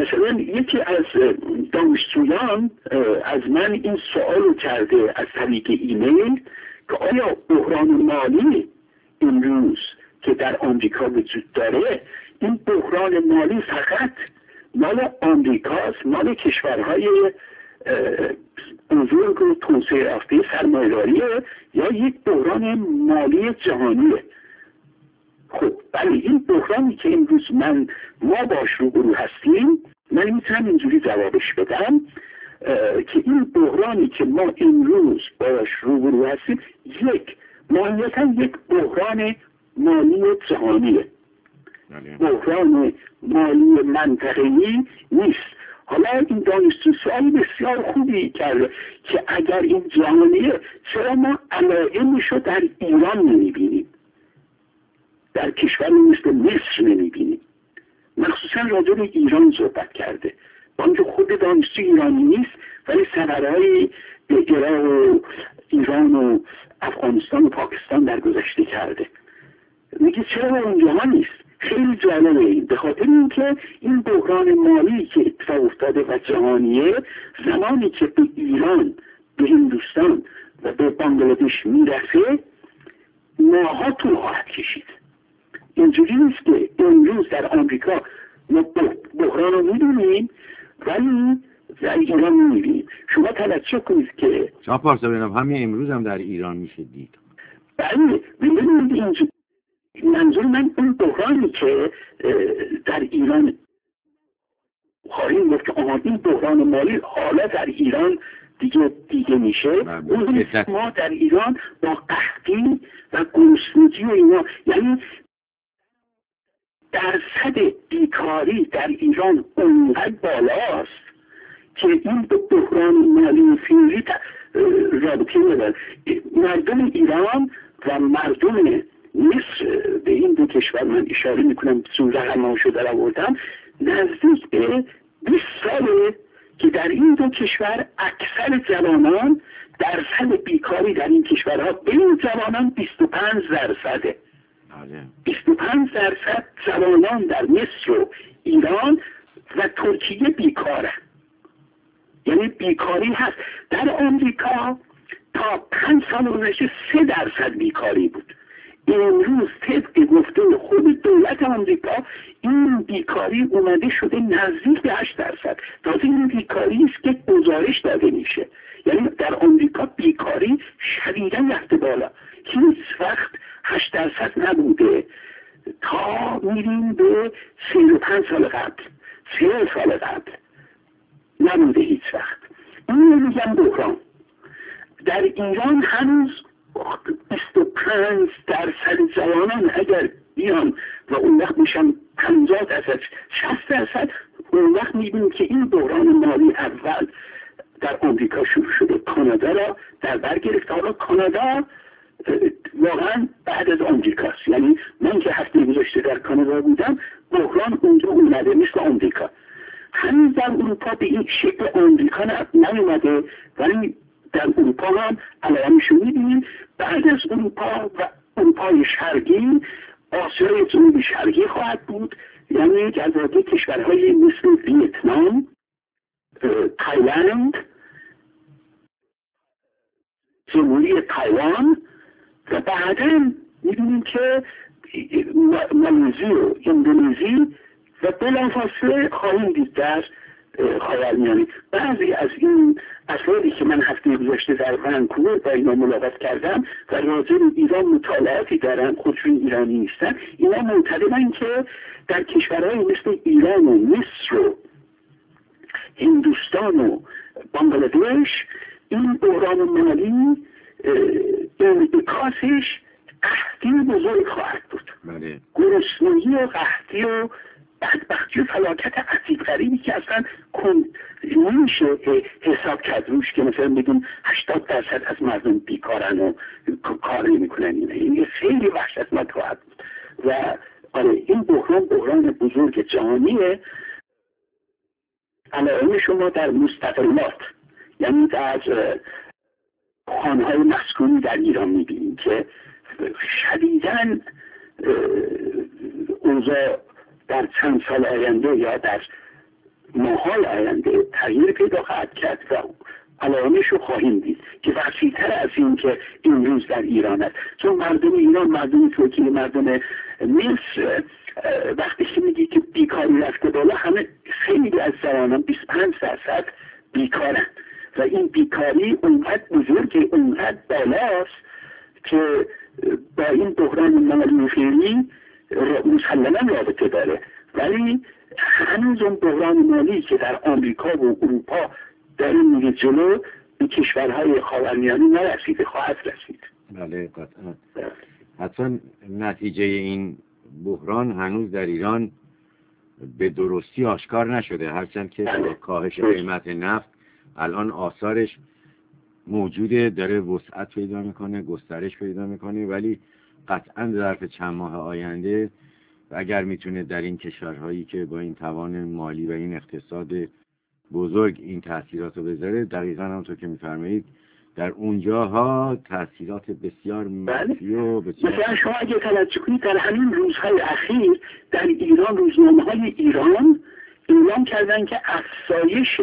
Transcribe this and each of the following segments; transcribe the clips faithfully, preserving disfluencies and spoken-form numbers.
مثلا یکی از دانشجویان از من این سوال کرده از طریق ایمیل که آیا بحران مالی امروز که در آمریکا وجود داره، این بحران مالی فقط مال آمریکاست، مال کشورهای بزرگ و توسعه یافته سرمایه‌داریه، یا یک بحران مالی جهانیه؟ خب بله، این بحرانی که امروز من ما باش روبرو هستیم، من میتونم اینجوری جوابش بدم که این بحرانی که ما امروز باش روبرو هستیم یک ماهیتاً یک بحران مالی جهانیه، بحران مالی منطقه‌ای نیست. حالا این دانشجو سوال بسیار خوبی کرده که اگر این جهانیه چرا ما علائمشو در ایران نمیبینیم، در کشور مثل مصر نمیبینیم؟ مخصوصا راجع به ایران صحبت کرده، با اینکه خود دانشجو ایرانی نیست ولی سفرهای به عراق و ایران و افغانستان و پاکستان در گذشته کرده. میگه چرا اونجا نیست؟ خیلی جالبه این، به خاطر اینکه این بحران مالی که اتفاق افتاده و جهانیه، زمانی که به ایران، به هندوستان و به بنگلادش میرسه ماها طول خواهد کشید. اینجوری نیست که امروز در آمریکا ما بحران رو میدونیم ولی در ایران میبینیم. شما توجه کنید که شما پارسا بینم همین امروز هم در ایران میشه دید. بله ببینید اینجا منظور من اون بحرانی که در ایران خواهیم گفت که آها این بحران مالی حالا در ایران دیگه دیگه میشه، اون ما در ایران با قحطی و گرسنگی و اینا، یعنی درصد بیکاری در ایران اونقدر بالاست که این به بحران مالی فیزی رابطه نداره. مردم ایران و مردم مصر، به این دو کشور من اشاره میکنم، چون رقم‌هاشو در آوردم، نزدیک به بیست ساله که در این دو کشور اکثر جوانان درصد بیکاری در این کشورها بین جوانان بیست و پنج درصده. بیست و پنج درصد جوانان در مصر و ایران و ترکیه بیکاره، یعنی بیکاری هست. در آمریکا تا پنج سال گذشته سه درصد بیکاری بود. امروز طبق گفته خود دولت آمریکا این بیکاری اومده شده نزدیک به هشت درصد. تازه این بیکاری است که گزارش داده میشه، یعنی در آمریکا بیکاری شدیداً رفته بالا. هیچ وقت هشت درصد نبوده تا میریم به سی و پنج سال قبل، سی سال قبل نبوده هیچ وقت. این میگم بحران. در ایران هنوز بیست و پنج درصد جوانان اگر بیان و اون وقت میشن پنجاه درصد، شصت درصد، اون وقت میبینیم که این بحران مالی اول در آمریکا شروع شده، کانادا را در بر گرفته. حالا کانادا واقعا بعد از آمریکاست، یعنی من که هفته گذشته در کانادا بودم بحران اونجا اومده مثل آمریکا. هنوز در اروپا به این شکل آمریکا نیومده ولی در اروپا هم علائمشو میبینیم. بعد از اروپا و اروپای شرقی، آسیای جنوب شرقی خواهد بود، یعنی جزایر کشورهای مثل ویتنام، تایلند، جمهوری تایوان و بعدا میبینیم که مالزی و اندونزی و بلافاصله خواهیم دید در خاورمیانه. بعضی از این افرادی که من هفته گذشته در ونکوور با اینا ملاقات کردم و راجع به ایران مطالعاتی دارن، خودشون ایرانی نیستن، اینا معتقدن که در کشورهای مثل ایران و مصر و هندوستان و بنگلادش این بحران مالی انعکاسش قحطی بزرگ خواهد بود. گرسنگی و قحطی و بدبختی و فلاکت عجیب غریبی که اصلا نمیشه حساب کرد روش، که مثلا بگیم هشتاد درصد از مردم بیکارن و کار نمیکنن. این خیلی وحشتناک خواهد بود و آره این بحران بحران بزرگ جهانیه. علائم شما در مستقلات، یعنی در خانه‌های مسکونی در ایران میبینیم که شدیداً اوضاع در چند سال آینده یا در ماهای آینده تغییر پیدا خواهد کرد و علائمش رو خواهیم دید که وسیع‌تر از این که امروز در ایران است. چون مردم ایران، مردم ترکیه، مردم مصر، وقتی که میگی که بیکاری رفته بالا، همه خیلی از جوانان بیست و پنج درصد بیکارن و این بیکاری اونقدر بزرگه، اونقدر بالاست که با این بحران مالی فعلی مسلما رابطه داره. ولی هنوز اون بحران مالی که در آمریکا و اروپا در این میگه جلو به کشورهای خاورمیانه نرسیده، خواهد رسید. بله قطعا. حتما نتیجه این بحران هنوز در ایران به درستی آشکار نشده، هرچند که با کاهش قیمت نفت الان آثارش موجوده، داره وسعت پیدا میکنه، گسترش پیدا میکنه، ولی قطعا ظرف چند ماه آینده و اگر میتونه در این کشورهایی که با این توان مالی و این اقتصاد بزرگ این تأثیرات رو بذاره، دقیقا همونطور که میفرمایید در اونجاها تأثیرات بسیار منفی و بسیار مثلا شما اگه توجه کنید در همین روزهای اخیر در ایران روزنامه‌های ایران اعلام کردن که افزایش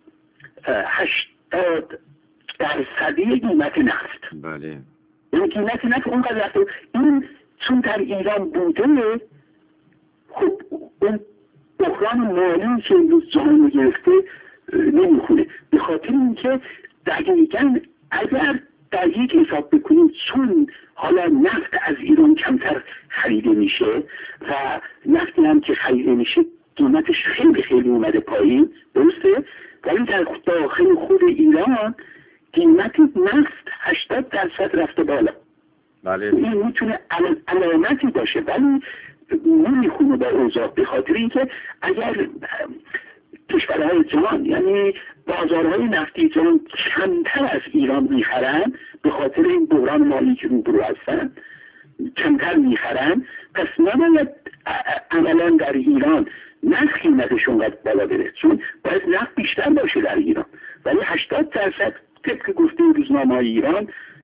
هشتاد درصدی قیمت نفت. بله. یعنی قیمت نفت اونقدر رفته، این چون در ایران بوده، خب اون بحران مالی که امروز جهان گرفته نمیخونه. به خاطر اینکه دقیقاً اگر در یک حساب بکنیم، چون حالا نفت از ایران کمتر خریده میشه و نفتی هم که خریده میشه قیمتش خیلی خیلی اومده پایین، درسته؟ ولی در داخل خود ایران قیمت نفت هشتاد درصد رفته بالا. بله. این میتونه علامتی باشه ولی نمیخونه با اوضاع، به خاطر اینکه اگر کشورهای جهان، یعنی بازارهای نفتی جهان کمتر از ایران میخرن به خاطر این بحران مالی که روبرو هستن، کمتر میخرن، پس نباید عملا در ایران نفت قیمتش اونقدر بالا بره، چون باید نفت بیشتر باشه در ایران. ولی هشتاد درصد طبق گفته روزنامه‌های ایران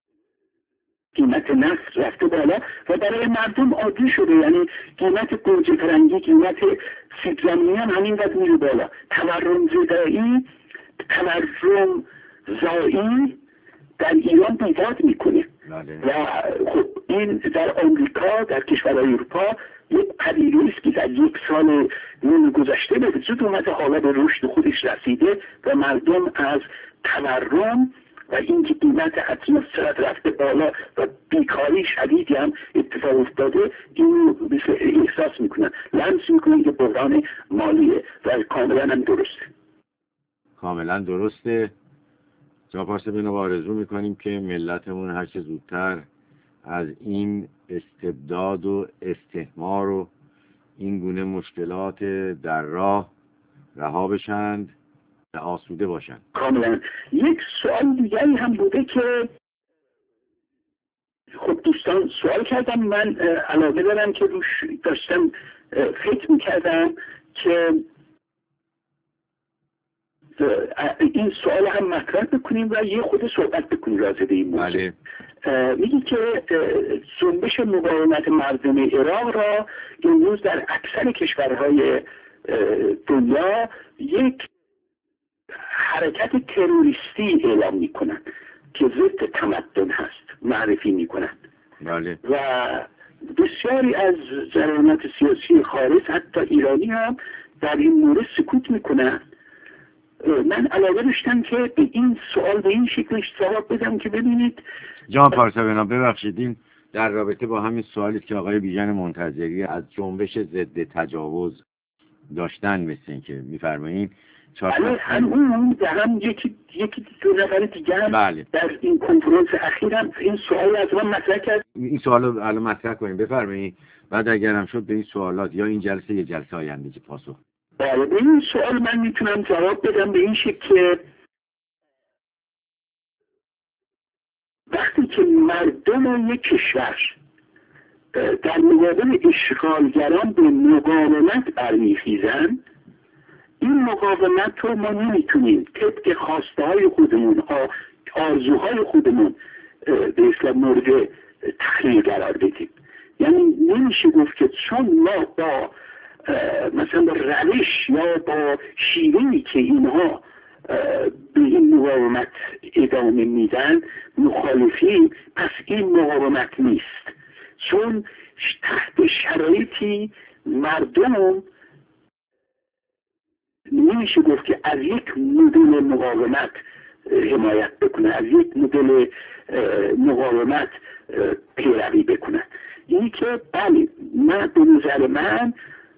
قیمت نفت رفته بالا و برای مردم عادی شده. یعنی قیمت گوجه فرنگی، قیمت سیب زمینی هم همینقدر میره بالا. تورم زدایی، تورم زایی در ایران بیداد میکنه. بله. و خب این در آمریکا، در کشورهای اروپا یک پدیده است که در یک سال نیم گذشته به وجود اومده، حالا به رشد خودش رسیده و مردم از تورم و اینکه قیمت اطلاف چقدر رفته بالا و بیکاری شدیدی هم اتفاق افتاده، اینو احساس میکنن، لمس میکنن که بحران مالیه و کاملا هم درسته. کاملا درسته. جناب پارسابی، آرزو میکنیم که ملتمون هر چه زودتر از این استبداد و استثمار و این گونه مشکلات در راه رها بشند و آسوده باشند. کاملا. یک سوال دیگری هم بوده که خب دوستان سوال کردم، من علاقه دارم که روش داشتم فکر میکردم که این سوال هم مطرح بکنیم و یه خود صحبت بکنیم راجع به این موضوع. بله. میگی که جنبش مقاومت مردم عراق را امروز در اکثر کشورهای دنیا یک حرکت تروریستی اعلام میکنن که ضد تمدن هست، معرفی میکنن. بله. و بسیاری از جریانات سیاسی خارج، حتی ایرانی هم در این مورد سکوت میکنن. من علاقه داشتم که به این سوال به این شکلش جواب بدم که ببینید. جان پارسابی، ببخشید این در رابطه با همین سوالی که آقای بیژن منتظری از جنبش ضد تجاوز داشتن، مثل این که میفرمایید بله، هم اون هم یکی یکی دو نفر دیگه هم بله. در این کنفرانس اخیر هم این سوال از من مطرح کرد. این سوال رو الان مطرح کنیم، بفرمایید. بعد اگرم شد به این سوالات یا این جلسه یا جلسه آینده که پاسخ. بله، به این سوال من میتونم جواب بدم به این شکل که وقتی که مردم یک کشور در مقابل اشغالگران به مقاومت برمیخیزن، این مقاومت رو ما نمیتونیم طبق خواسته های خودمون، آرزوهای خودمون به اصطلاح مورد تخییر قرار بدیم. یعنی نمیشه گفت که چون ما با مثلا با روش یا با شیوهی که اینها به این مقاومت ادامه میدن مخالفیم، پس این مقاومت نیست. چون تحت شرایطی مردم نمیشه گفت که از یک مدل مقاومت حمایت بکنه، از یک مدل مقاومت پیروی بکنه. اینی که بله، من به نظر من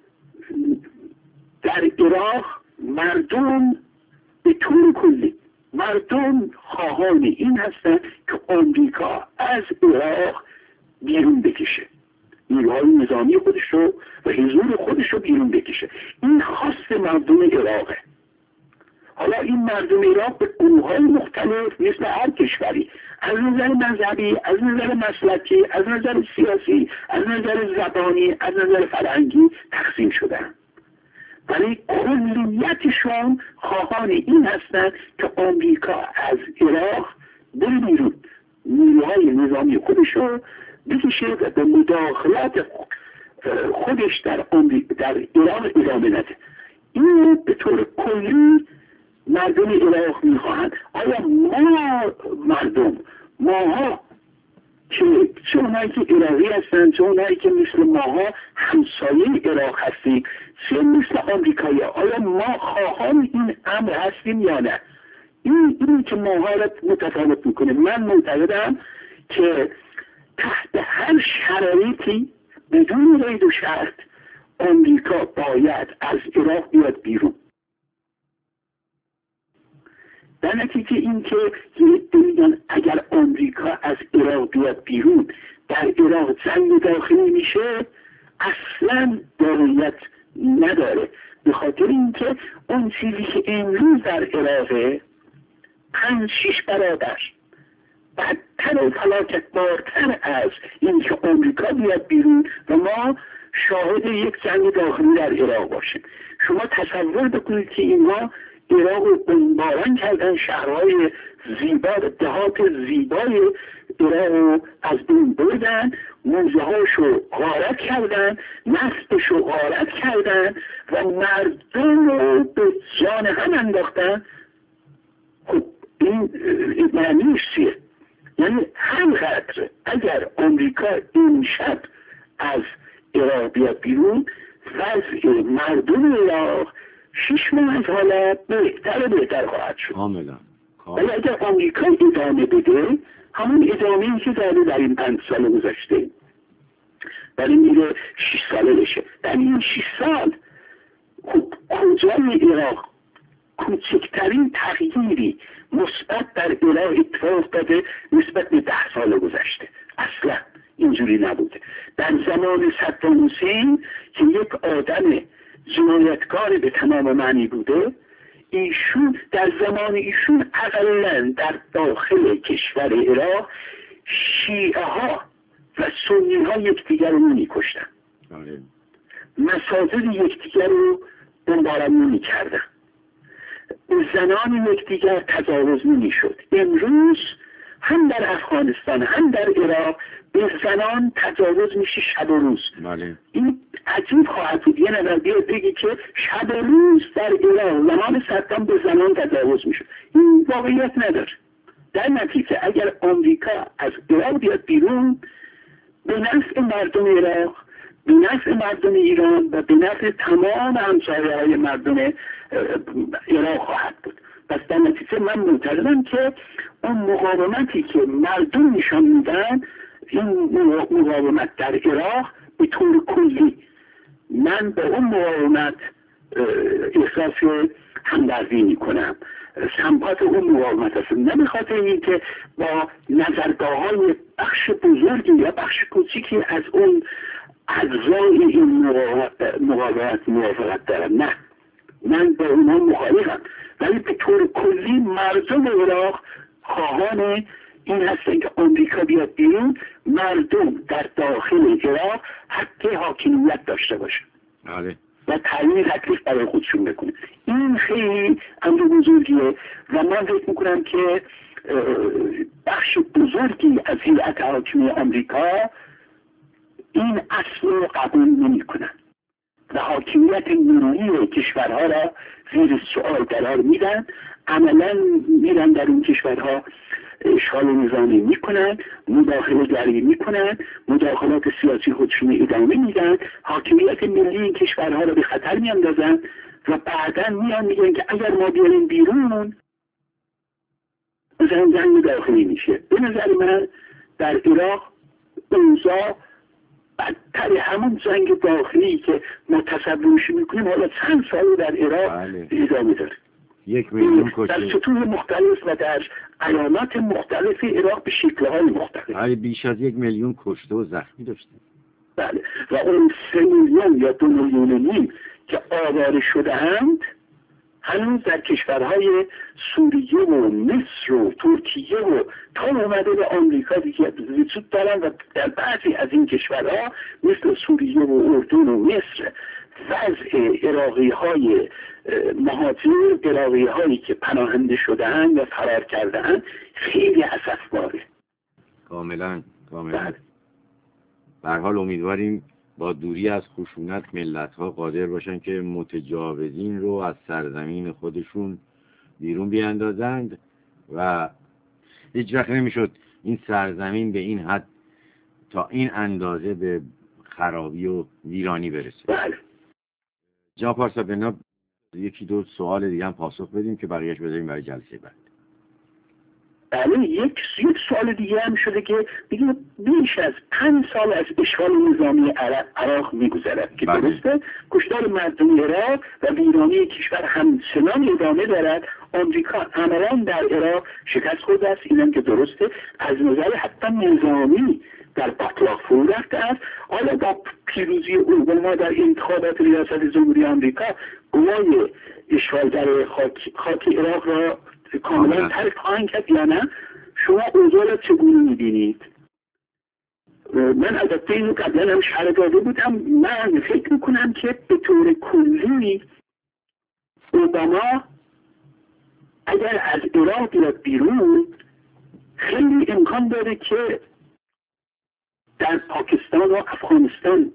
در عراق مردم به طور کلی مردم خواهان این هستند که آمریکا از عراق بیرون بکشه، نیروهای نظامی خودش رو و حضور خودش رو بیرون بکشه. این خواست مردم عراقه. حالا این مردم عراق به گروه‌های مختلف مثل هر کشوری از نظر مذهبی، از نظر مسلکی، از نظر سیاسی، از نظر زبانی، از نظر فرهنگی تقسیم شدن، ولی کلیتشون خواهان این هستند که آمریکا از عراق بره بیرون، نیروهای نظامی خودش رو بکشه و به مداخلات خودش در آمریکا در عراق ادامه نده. این به طور کلی مردم عراق میخواهند. آیا ما مردم ماها که چه اونایی که عراقی هستن، چه اونایی که مثل ماها همسایه عراق هستیم، چه مثل آمریکایی، آیا ما خواهان این امر هستیم یا نه؟ این اینی که ماها را متفاوت میکنه. من معتقدم که تحت هر شرایطی بدون قید و شرط آمریکا باید از عراق بیاد بیرون. در نتیجه این که میگن اگر آمریکا از عراق بیاد بیرون، در عراق جنگ داخلی میشه، اصلا دارویت نداره. به خاطر اینکه اون چیزی که امروز در عراقه پنج شیش برابر بدتر و فلاکت بارتر از این که آمریکا بیاد بیرون و ما شاهد یک جنگ داخلی در عراق باشیم. شما تصور بکنید که اینها عراق رو بمباران کردن، شهرهای زیبا، دهات زیبای عراق رو از بین بردن، موزه هاشو غارت کردن، نفتشو غارت کردن و مردم رو به جان هم انداختن. خب این معنیش چیه؟ یعنی همقدر اگر آمریکا این شب از عراق بیاد بیرون، وضع مردم عراق شش ماه از حالت بهتر و بهتر خواهد شد. کاملا. ولی اگر آمریکا ادامه بده، همون ادامه‌ای که داره در این پنج سال گذشته، ولی میره شش ساله بشه. در این شش سال خب کجای عراق کوچکترین تغییری مثبت در عراق اتفاق افتاده نسبت به ده سال گذشته؟ اصلا اینجوری نبوده. در زمان صدام حسین که یک آدم جنایتکار به تمام معنی بوده، ایشون در زمان ایشون اقلا در داخل کشور عراق شیعه ها و سنی ها یکدیگر رو می کشتن، مساجد یکدیگر رو بمباران می کردن، به زنان یکدیگر تجاوز می شد. امروز هم در افغانستان هم در عراق به زنان تجاوز میشه شب و روز. بله. این عجیب خواهد بود یه نظر بیاد بگی که شب و روز در عراق زمان صدام به زنان تجاوز میشه. این واقعیت نداره. در نتیجه اگر آمریکا از عراق بیاد بیرون، به نفع مردم عراق، به نفع مردم ایران و به نفع تمام همسایه‌های مردم عراق خواهد بود. پس در نتیجه من معتقدم که اون مقاومتی که مردم نشان میدن، این مقاومت در عراق به طور کلی، من به اون مقاومت احساس همدردی میکنم، سمپات اون مقاومت هستم. نه به خاطر این که با نظرگاه‌های بخش بزرگی یا بخش کوچیکی از اون اجزای این مقاومت موافقت دارم، نه، من با اونها مخالفم، ولی به طور کلی مردم عراق خواهان این هستن که آمریکا بیاد بیرون، مردم در داخل عراق حق حاکمیت داشته باشه و تعیین تکلیف برای خودشون بکنه. این خیلی امر بزرگیه و من فکر میکنم که بخش بزرگی از هیئت حاکمه آمریکا این اصل رو قبول نمی کنن و حاکمیت نهایی کشورها را زیر سوال قرار میدن، عملا میرن در اون کشورها اشغال نظامی میکنن، مداخله گری میکنن، مداخلات سیاسی خودشون ادامه میدن، حاکمیت ملی این کشورها را به خطر میاندازن و بعدا میان میگن که اگر ما بیاریم بیرون مثلا جنگ داخلی میشه. به نظر من در عراق اوضاع بدتر همون جنگ داخلی که ما تصورش میکنیم حالا چند سال در عراق ادامه داره. یک میلیون کشته در سطوح مختلف و در علامات مختلف عراق به شکل‌های مختلف. آره بیش از یک میلیون کشته و زخمی داشته. بله و اون سه میلیون یا دو میلیون نیم که آواره شده‌اند هنوز در کشورهای سوریه و مصر و ترکیه و تا اومده به آمریکا دیگه وجود دارن و در بعضی از این کشورها مثل سوریه و اردن و مصر وضع عراقی های مهاجر، عراقی هایی که پناهنده شده‌اند و فرار کرده‌اند خیلی اسفباره. کاملا کاملا. به هر حال امیدواریم با دوری از خشونت ملت‌ها قادر باشن که متجاوزین رو از سرزمین خودشون بیرون بیاندازند و هیچ وقت نمیشد این سرزمین به این حد تا این اندازه به خرابی و ویرانی برسه. بله. جناب پارسا بنا یکی دو سوال دیگه هم پاسخ بدیم که بقیه‌اش بذاریم برای جلسه بعد. بله یک یک سوال دیگه هم شده که دیگه بیش از پنج سال از اشغال نظامی عراق میگذرد که درسته کشتار مردم عراق و ویرانی کشور همچنان ادامه دارد. آمریکا عملا در عراق شکست خورده است، اینم که درسته، از نظر حتی نظامی در بطلاق فرو رفته است. حالا با پیروزی اوباما در انتخابات ریاست جمهوری آمریکا گواه اشغالگر خاک, خاک عراق را کاملا ترک خواهند کرد یا نه؟ شما اوضاع را چگونه میبینید؟ من البته اینو قبلا هم شرح داده بودم، من فکر میکنم که به طور کلی اوباما اگر از عراق بیاد بیرون خیلی امکان داره که در پاکستان و افغانستان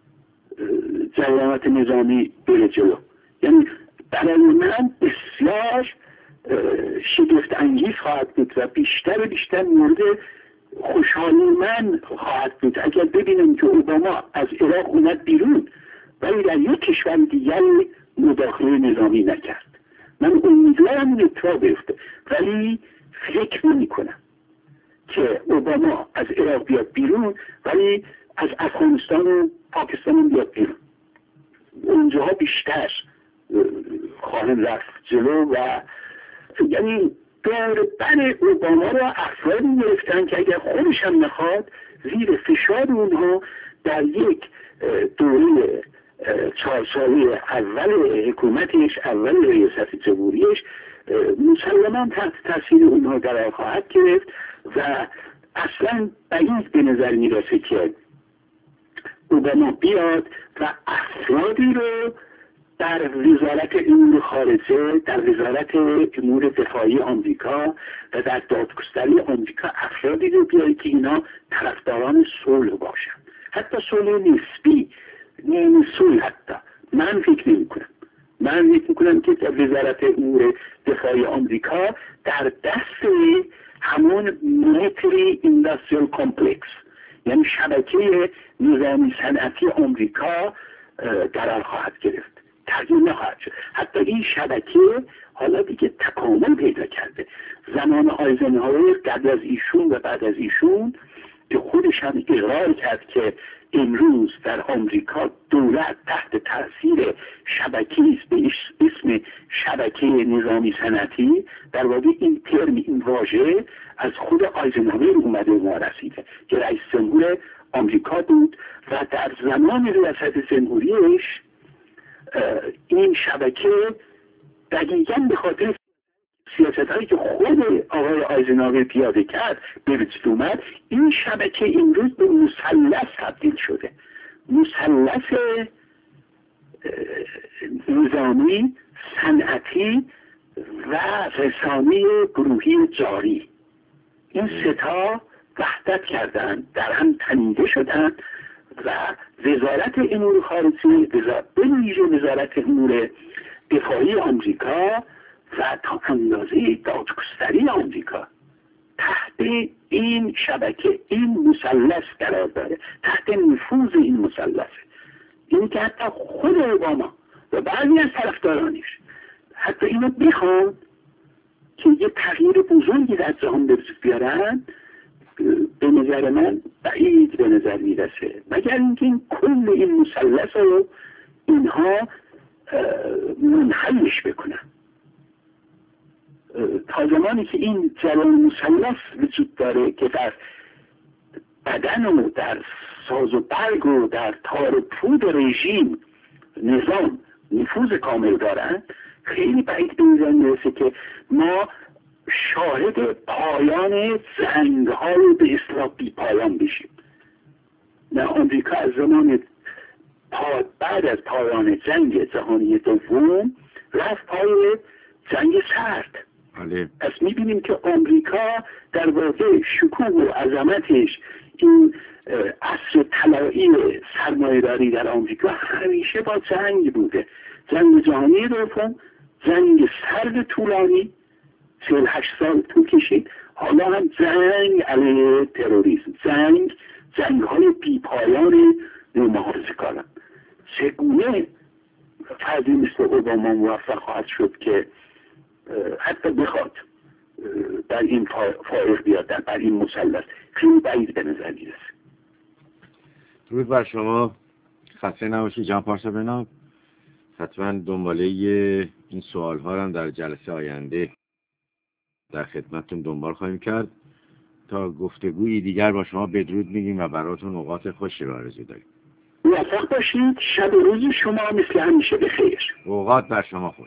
جریانات نظامی بره جلو. یعنی برای من بسیار شگفت انگیز خواهد بود و بیشتر و بیشتر مورد خوشحالی من خواهد بود اگر ببینم که اوباما از عراق اومد بیرون ولی در یک کشور دیگری مداخله نظامی نکرد. من امیدوارم این اتفاق بیفته ولی فکر نمی کنم که اوباما از عراق بیاد بیرون ولی از افغانستان و پاکستان بیاد بیرون. اونجاها بیشتر خواهند رفت جلو و یعنی دور بر اوباما را افرادی گرفتن که اگر خودش هم نخواد زیر فشار اونها در یک دوره چهار ساله اول حکومتش، اول ریاست جمهوریش مسلما تحت تاثیر اونها قرار خواهد گرفت و اصلا بعید به نظر میرسه که اوباما بیاد و افرادی رو در وزارت امور خارجه، در وزارت امور دفاعی آمریکا و در دادگستری آمریکا افرادی رو بیاره که اینا طرفداران صلح باشن، حتی صلح نسبی، نیمه صلح حتی. من فکر نمی کنم من فکر میکنم که در وزارت امور دفاعی آمریکا در دست همون میلیتری اینداستریال کامپلکس یعنی شبکه نظامی صنعتی آمریکا قرار خواهد گرفت، تغییر نخواهد شد. حتی این شبکه حالا دیگه تکامل پیدا کرده. زمان آیزنهاور قبل از ایشون و بعد از ایشون که خودش هم اقرار کرد که امروز در آمریکا دولت تحت تاثیر شبکه‌ای است به اسم شبکه نظامی صنعتی. در واقع این ترم، این واژه از خود آیزنهاور اومده و ما رسیده که رئیس جمهور آمریکا بود و در زمان ریاست جمهوریش این شبکه دقیقاً به خاطر سیاست هایی که خود آقای آیزنهاور پیاده کرد به وجود اومد. این شبکه امروز به مثلث تبدیل شده، مثلث نظامی، صنعتی و رسانه گروهی جاری. این ستا وحدت کردن، در هم تنیده شدن و وزارت امور خارجه به ویژه وزارت امور دفاعی آمریکا و تا اندازه دادگستری آمریکا تحت این شبکه، این مثلث قرار داره، تحت نفوذ این مثلث. این که حتی خود اوباما و بعضی از طرفدارانش حتی اینو بخوان که یه تغییر بزرگی در جهان به وجود بیارن، به نظر من بعید به نظر میرسه، مگر اینکه این کل این مثلث رو اینها منحلش بکنن. تا زمانی که این جلال مثلث وجود داره که در بدن و در ساز و برگ و در تار و پود رژیم نظام نفوذ کامل دارن، خیلی بعید به نظر میرسه که ما شاهد پایان جنگ‌های به اصطلاح بی پایان بشیم. نه، آمریکا از زمان پا بعد از پایان جنگ جهانی دوم رفت پای جنگ سرد. بله. پس میبینیم که آمریکا در واقع شکوه و عظمتش، این عصر طلایی سرمایه‌داری در آمریکا همیشه با جنگ بوده. جنگ جهانی دوم، جنگ سرد طولانی چهل و هشت سال طول کشید، حالا هم جنگ علیه تروریسم، جنگ جنگ های بی پایان محافظه کاران. چگونه فردی مثل اوباما موفق خواهد شد که حتی بخواد در این فائق بیاد، در این مثلث؟ خیلی بعید به نظر میرسه. درود بر شما، خسته نباشید جان پارسا بناب. حتما دنباله این سوال ها هم در جلسه آینده در خدمتتون دنبال خواهیم کرد. تا گفتگویی دیگر با شما بدرود میگیم و براتون اوقات خوشی رو آرزو داریم. موفق باشید. شب و روز شما مثل همیشه بخیر. اوقات بر شما خوش.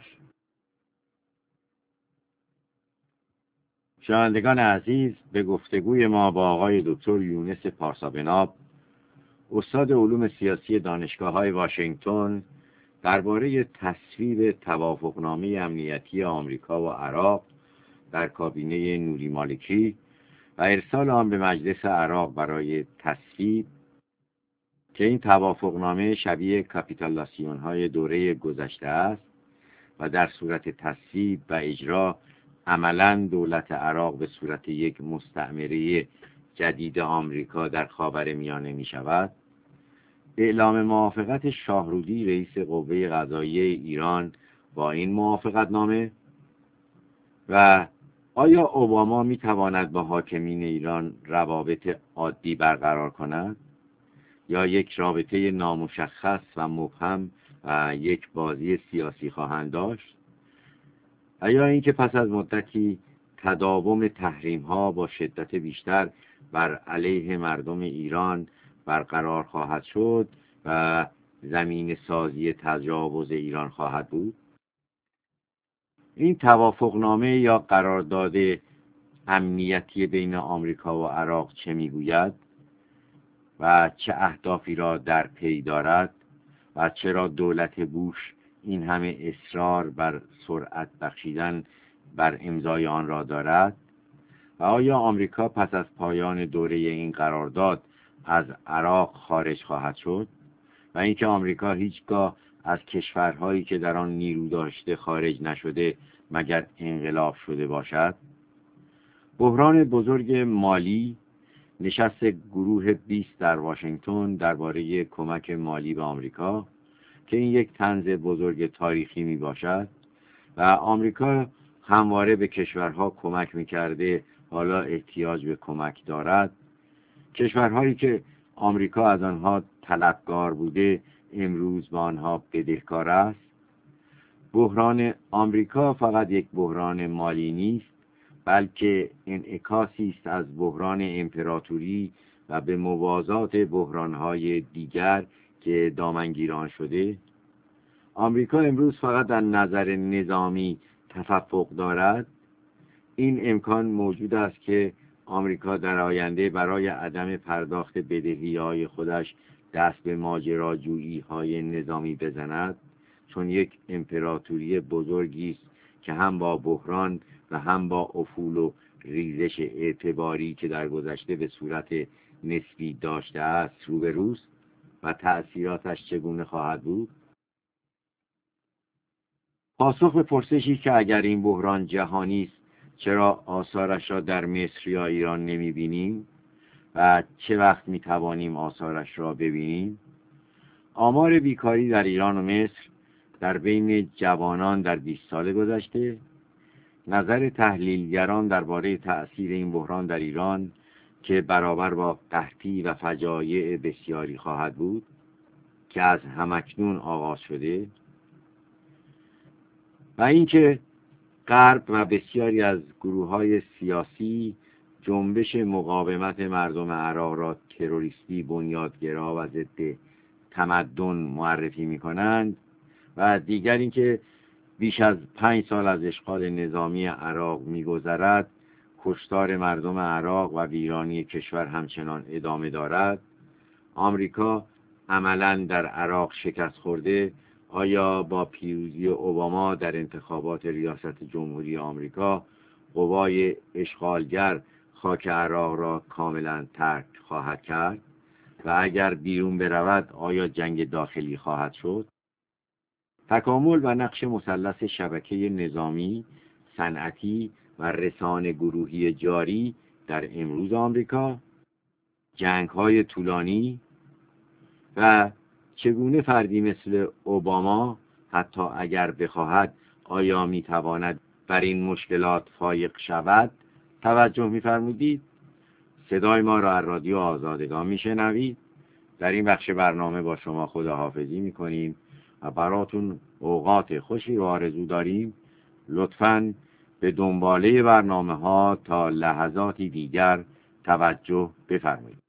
شنوندگان عزیز، به گفتگوی ما با آقای دکتر یونس پارسا بناب، استاد علوم سیاسی دانشگاه‌های واشنگتن، درباره تصویب توافقنامه امنیتی آمریکا و عراق در کابینه نوری مالکی و ارسال آن به مجلس عراق برای تصویب، که این توافقنامه شبیه کاپیتولاسیون‌های دوره گذشته است و در صورت تصویب و اجرا عملاً دولت عراق به صورت یک مستعمره جدید آمریکا در خاورمیانه می شود، به اعلام موافقت شاهرودی رئیس قوه قضاییه ایران با این موافقتنامه، و آیا اوباما می تواند با حاکمین ایران روابط عادی برقرار کند یا یک رابطه نامشخص و مبهم و یک بازی سیاسی خواهند داشت؟ یا اینکه پس از مدتی تداوم تحریم ها با شدت بیشتر بر علیه مردم ایران برقرار خواهد شد و زمین سازی تجاوز ایران خواهد بود؟ این توافقنامه یا قرارداد امنیتی بین آمریکا و عراق چه میگوید و چه اهدافی را در پی دارد و چرا دولت بوش این همه اصرار بر سرعت بخشیدن بر امضای آن را دارد؟ و آیا آمریکا پس از پایان دوره این قرارداد از عراق خارج خواهد شد و اینکه آمریکا هیچگاه از کشورهایی که در آن نیرو داشته خارج نشده مگر انقلاب شده باشد؟ بحران بزرگ مالی، نشست گروه بیست در واشنگتن درباره کمک مالی به آمریکا که این یک طنز بزرگ تاریخی می باشد و آمریکا همواره به کشورها کمک می کرده، حالا احتیاج به کمک دارد. کشورهایی که آمریکا از آنها طلبکار بوده امروز با آنها بدهکار است. بحران آمریکا فقط یک بحران مالی نیست، بلکه انعکاسی است از بحران امپراتوری و به موازات بحران‌های دیگر که دامنگیران شده. آمریکا امروز فقط در نظر نظامی تفوق دارد. این امکان موجود است که آمریکا در آینده برای عدم پرداخت بدهی‌های خودش دست به ماجراجویی‌های نظامی بزند، چون یک امپراتوری بزرگی است که هم با بحران و هم با افول و ریزش اعتباری که در گذشته به صورت نسبی داشته است روبروست. و تأثیراتش چگونه خواهد بود؟ پاسخ به پرسشی که اگر این بحران جهانی است چرا آثارش را در مصر یا ایران نمی بینیم و چه وقت می توانیم آثارش را ببینیم؟ آمار بیکاری در ایران و مصر در بین جوانان در بیست سال گذشته، نظر تحلیلگران درباره تأثیر این بحران در ایران که برابر با قحطی و فجایع بسیاری خواهد بود که از همکنون آغاز شده، و اینکه غرب و بسیاری از گروه‌های سیاسی جنبش مقاومت مردم عراق را تروریستی، بنیادگرا و ضد تمدن معرفی می‌کنند، و دیگر اینکه بیش از پنج سال از اشغال نظامی عراق می‌گذرد، کشتار مردم عراق و ویرانی کشور همچنان ادامه دارد، آمریکا عملاً در عراق شکست خورده، آیا با پیروزی اوباما در انتخابات ریاست جمهوری آمریکا قوای اشغالگر خاک عراق را کاملا ترک خواهد کرد و اگر بیرون برود آیا جنگ داخلی خواهد شد؟ تکامل و نقش مثلث شبکه نظامی، صنعتی و رسانه گروهی جاری در امروز آمریکا، جنگ‌های طولانی و چگونه فردی مثل اوباما حتی اگر بخواهد آیا میتواند بر این مشکلات فایق شود توجه می‌فرمودید؟ صدای ما را از رادیو آزادگان میشنوید. در این بخش برنامه با شما خداحافظی میکنیم و براتون اوقات خوشی رو آرزو داریم. لطفاً به دنباله برنامه ها تا لحظاتی دیگر توجه بفرمایید.